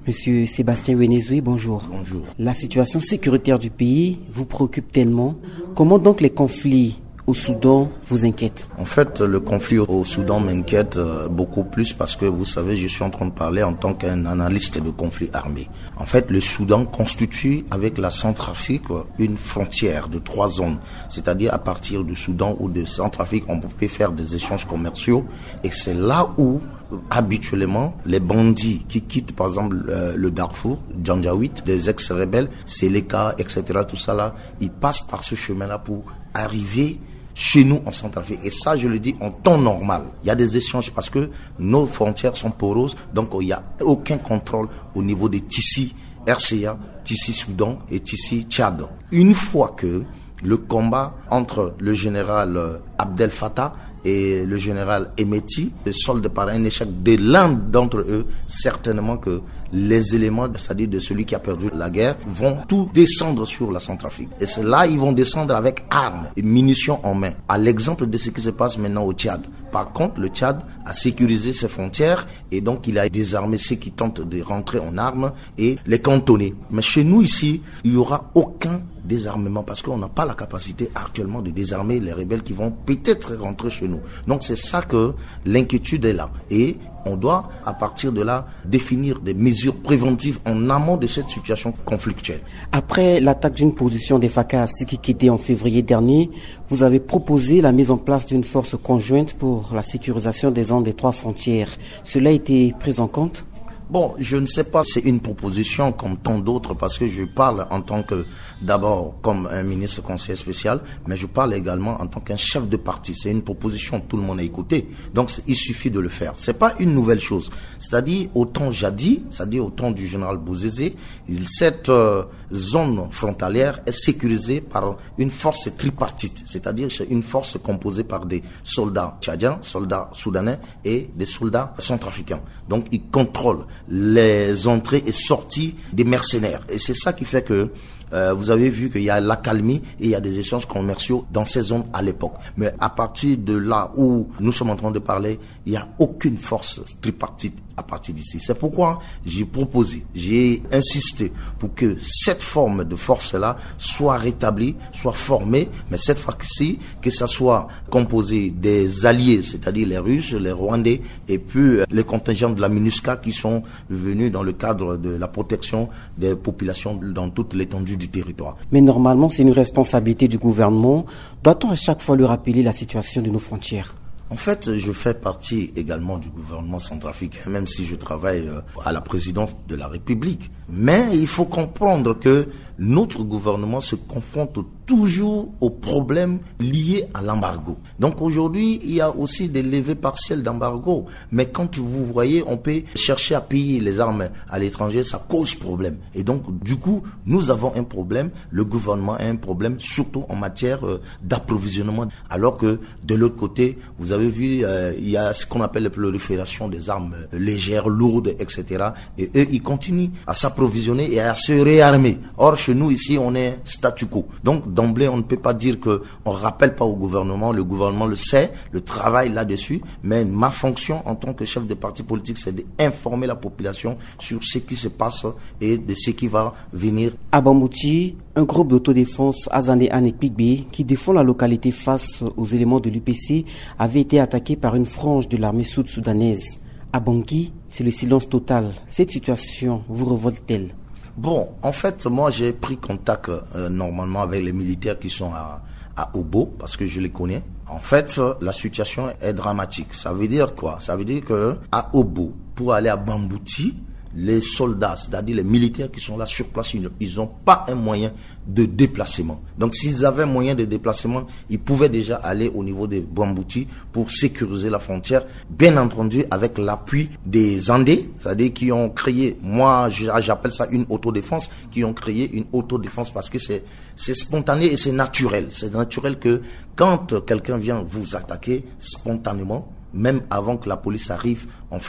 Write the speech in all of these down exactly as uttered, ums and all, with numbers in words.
Monsieur Sébastien Wenezoué, bonjour. Bonjour. La situation sécuritaire du pays vous préoccupe tellement. Comment donc les conflits au Soudan vous inquiètent? En fait, le conflit au Soudan m'inquiète beaucoup plus parce que, vous savez, je suis en train de parler en tant qu'un analyste de conflits armés. En fait, le Soudan constitue avec la Centrafrique une frontière de trois zones. C'est-à-dire à partir du Soudan ou de Centrafrique, on peut faire des échanges commerciaux et c'est là où habituellement, les bandits qui quittent par exemple euh, le Darfour, Janjaweed, des ex-rebelles, Seleka, et cetera, tout ça là, ils passent par ce chemin-là pour arriver chez nous en Centrafrique. Et ça, je le dis en temps normal. Il y a des échanges parce que nos frontières sont poreuses, donc il n'y a aucun contrôle au niveau des Tissi R C A, Tissi Soudan et Tissi Tchad. Une fois que le combat entre le général euh, Abdel Fattah et le général Emeti se solde par un échec de l'un d'entre eux, certainement que les éléments, c'est-à-dire de celui qui a perdu la guerre, vont tout descendre sur la Centrafrique. Et c'est là ils vont descendre avec armes et munitions en main. À l'exemple de ce qui se passe maintenant au Tchad. Par contre, le Tchad a sécurisé ses frontières et donc il a désarmé ceux qui tentent de rentrer en armes et les cantonner. Mais chez nous ici, il n'y aura aucun désarmement parce qu'on n'a pas la capacité actuellement de désarmer les rebelles qui vont peut-être rentrer chez nous. Donc c'est ça que l'inquiétude est là. Et on doit, à partir de là, définir des mesures préventives en amont de cette situation conflictuelle. Après l'attaque d'une position des F A C A à Sikikidi en février dernier, vous avez proposé la mise en place d'une force conjointe pour la sécurisation des zones des trois frontières. Cela a été pris en compte ? Bon, je ne sais pas, c'est une proposition comme tant d'autres parce que je parle en tant que, d'abord comme un ministre conseiller spécial, mais je parle également en tant qu'un chef de parti. C'est une proposition, tout le monde a écouté. Donc il suffit de le faire. C'est pas une nouvelle chose. C'est-à-dire au temps jadis, c'est-à-dire au temps du général Bouzézé, cette euh, zone frontalière est sécurisée par une force tripartite. C'est-à-dire c'est une force composée par des soldats tchadiens, soldats soudanais et des soldats centrafricains. Donc ils contrôlent les entrées et sorties des mercenaires. Et c'est ça qui fait que euh, vous avez vu qu'il y a l'accalmie et il y a des échanges commerciaux dans ces zones à l'époque. Mais à partir de là où nous sommes en train de parler, il n'y a aucune force tripartite à partir d'ici. C'est pourquoi j'ai proposé, j'ai insisté pour que cette forme de force-là soit rétablie, soit formée, mais cette fois-ci, que ça soit composé des alliés, c'est-à-dire les Russes, les Rwandais, et puis les contingents de la MINUSCA qui sont venus dans le cadre de la protection des populations dans toute l'étendue du territoire. Mais normalement, c'est une responsabilité du gouvernement. Doit-on à chaque fois lui rappeler la situation de nos frontières ? En fait, je fais partie également du gouvernement centrafricain, même si je travaille à la présidence de la République. Mais il faut comprendre que notre gouvernement se confronte toujours aux problèmes liés à l'embargo. Donc aujourd'hui, il y a aussi des levées partielles d'embargo. Mais quand vous voyez, on peut chercher à payer les armes à l'étranger, ça cause problème. Et donc, du coup, nous avons un problème, le gouvernement a un problème, surtout en matière d'approvisionnement. Alors que de l'autre côté, vous avez vu, euh, il y a ce qu'on appelle la prolifération des armes légères, lourdes, et cetera. Et eux, ils continuent à s'approvisionner et à se réarmer. Or, chez nous, ici, on est statu quo. Donc, d'emblée, on ne peut pas dire qu'on ne rappelle pas au gouvernement. Le gouvernement le sait, le travail là-dessus. Mais ma fonction en tant que chef de parti politique, c'est d'informer la population sur ce qui se passe et de ce qui va venir. À Bambouti, un groupe d'autodéfense Azane Anekpigbe qui défend la localité face aux éléments de l'U P C avait été attaqué par une frange de l'armée sud-soudanaise. À Bangui, c'est le silence total. Cette situation vous révolte-t-elle ? Bon, en fait, moi j'ai pris contact euh, normalement avec les militaires qui sont à, à Obo, parce que je les connais. En fait, euh, la situation est dramatique. Ça veut dire quoi? Ça veut dire que à Obo, pour aller à Bambouti, les soldats, c'est-à-dire les militaires qui sont là sur place, ils n'ont pas un moyen de déplacement. Donc s'ils avaient un moyen de déplacement, ils pouvaient déjà aller au niveau de Bambouti pour sécuriser la frontière, bien entendu avec l'appui des Andés, c'est-à-dire qui ont créé, moi j'appelle ça une autodéfense, qui ont créé une autodéfense parce que c'est c'est spontané et c'est naturel. C'est naturel que quand quelqu'un vient vous attaquer spontanément, même avant que la police arrive, en fait,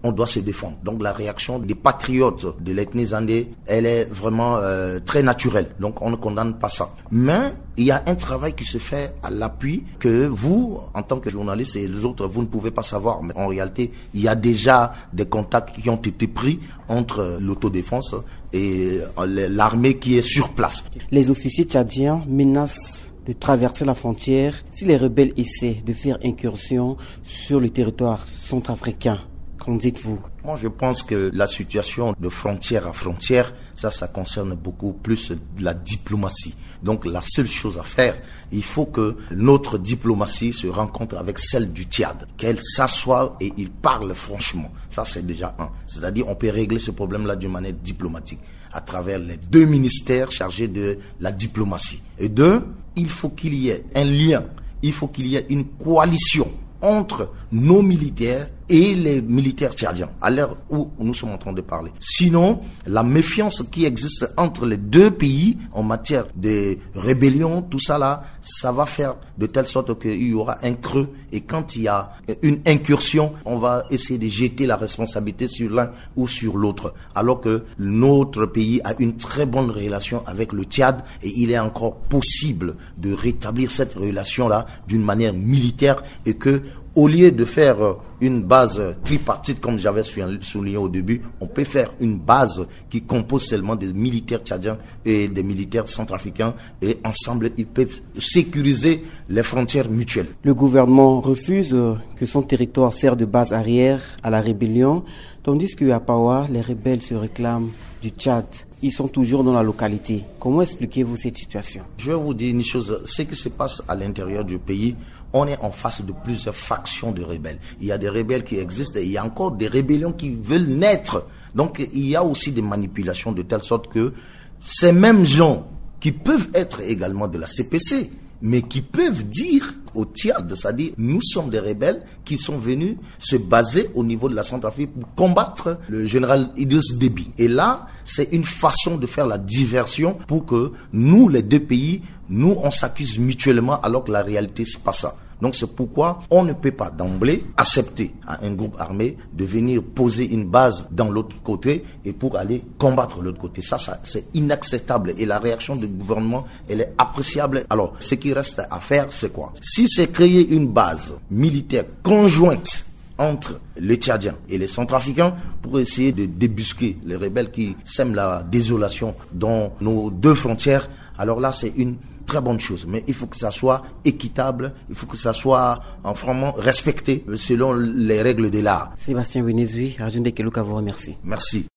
on doit se défendre. Donc la réaction des patriotes de l'ethnie Zandé, elle est vraiment euh, très naturelle. Donc on ne condamne pas ça. Mais il y a un travail qui se fait à l'appui que vous, en tant que journaliste et les autres, vous ne pouvez pas savoir. Mais en réalité, il y a déjà des contacts qui ont été pris entre l'autodéfense et l'armée qui est sur place. Les officiers tchadiens menacent de traverser la frontière si les rebelles essaient de faire incursion sur le territoire centrafricain. Qu'en dites-vous? Moi, je pense que la situation de frontière à frontière, ça, ça concerne beaucoup plus de la diplomatie. Donc, la seule chose à faire, il faut que notre diplomatie se rencontre avec celle du Tchad, qu'elle s'assoie et ils parlent franchement. Ça, c'est déjà un. C'est-à-dire, on peut régler ce problème-là d'une manière diplomatique à travers les deux ministères chargés de la diplomatie. Et deux, il faut qu'il y ait un lien, il faut qu'il y ait une coalition entre nos militaires et les militaires tchadiens, à l'heure où nous sommes en train de parler. Sinon, la méfiance qui existe entre les deux pays en matière de rébellion, tout ça là, ça va faire de telle sorte qu'il y aura un creux. Et quand il y a une incursion, on va essayer de jeter la responsabilité sur l'un ou sur l'autre. Alors que notre pays a une très bonne relation avec le Tchad et il est encore possible de rétablir cette relation-là d'une manière militaire et que, au lieu de faire une base tripartite, comme j'avais souligné au début, on peut faire une base qui compose seulement des militaires tchadiens et des militaires centrafricains et ensemble, ils peuvent sécuriser les frontières mutuelles. Le gouvernement refuse que son territoire serve de base arrière à la rébellion, tandis qu'à Pawa, les rebelles se réclament du Tchad. Ils sont toujours dans la localité. Comment expliquez-vous cette situation? Je vais vous dire une chose, ce qui se passe à l'intérieur du pays, on est en face de plusieurs factions de rebelles. Il y a des rebelles qui existent et il y a encore des rébellions qui veulent naître. Donc il y a aussi des manipulations de telle sorte que ces mêmes gens qui peuvent être également de la C P C, mais qui peuvent dire au Tchad, c'est-à-dire nous sommes des rebelles qui sont venus se baser au niveau de la Centrafrique pour combattre le général Idriss Déby. Et là, c'est une façon de faire la diversion pour que nous, les deux pays, nous, on s'accuse mutuellement alors que la réalité, c'est pas ça. Donc c'est pourquoi on ne peut pas d'emblée accepter à un groupe armé de venir poser une base dans l'autre côté et pour aller combattre l'autre côté. Ça, ça c'est inacceptable et la réaction du gouvernement, elle est appréciable. Alors, ce qui reste à faire, c'est quoi? Si c'est créer une base militaire conjointe entre les Tchadiens et les Centrafricains pour essayer de débusquer les rebelles qui sèment la désolation dans nos deux frontières, alors là, c'est une très bonne chose, mais il faut que ça soit équitable, il faut que ça soit en vraiment respecté selon les règles de l'art. Sébastien Wenezui, Radio Ndekeluka vous remercie. Merci.